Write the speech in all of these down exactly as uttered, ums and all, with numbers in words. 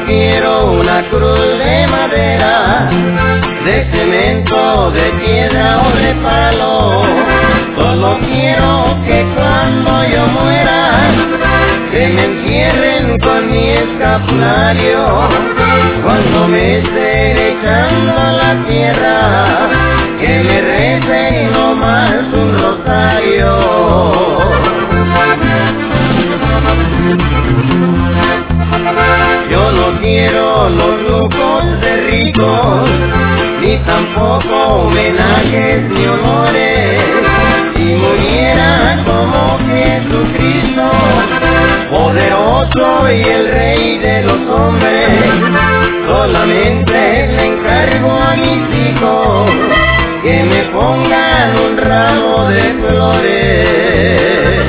quiero una cruz de madera, de cemento, de piedra o de palo. Solo quiero que cuando yo muera, que me entierren con mi escapulario. Cuando me estén echando a la tierra, que me recen nomás un rosario. Yo no quiero los lujos de ricos, ni tampoco homenajes ni honores. Si muriera como Jesucristo, poderoso y el Rey de los hombres, solamente le encargo a mis hijos que me pongan un ramo de flores.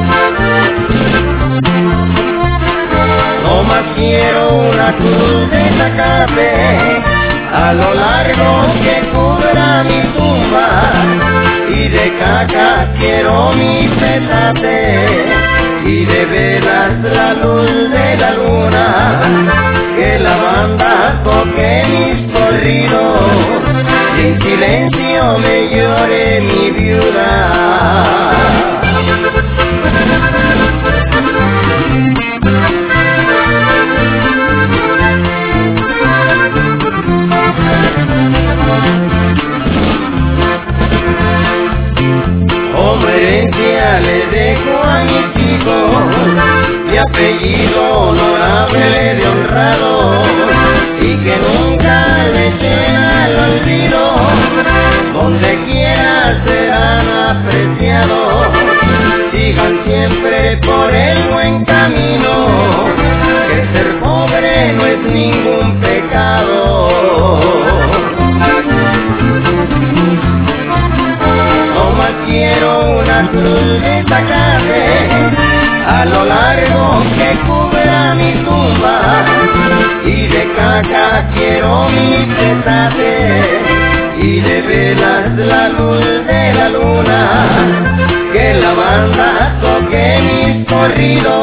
No más quiero una cruz de zacate a lo largo que cubra mi tumba, y de caca quiero mi petate, y de velas la luz de la luna, que la banda toque mis corridos, y en silencio me llore mi viuda. Como herencia le dejo a mis hijos mi apellido honorable de honrado, y que nunca le echen al olvido, donde quiera serán apreciados. Sigan siempre por el buen camino, que ser pobre no es ningún pecado. Quiero una cruz de zacate a lo largo que cubra mi tumba, y de caca quiero mi petate, y de velas la luz de la luna, que la banda toque mis corridos,